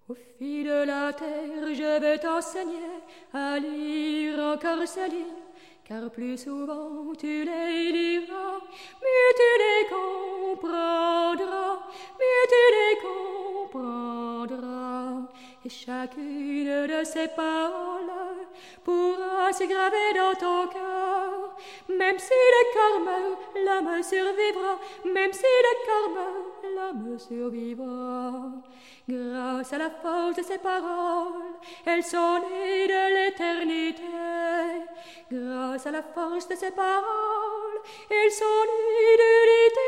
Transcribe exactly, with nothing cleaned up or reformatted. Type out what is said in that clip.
Ô fille de la terre, je vais t'enseigner à lire encore ces lignes, car plus souvent tu les liras, mieux tu les comprendras, mieux tu les comprendras. Et chacune de ces paroles pourra se graver dans ton cœur. Même si le corps meurt, l'âme survivra, même si le corps meurt, l'âme survivra. Grâce à la force de ces paroles, elles sont nées de l'éternité. Grâce à la force de ces paroles, elles sont nées de l'éternité.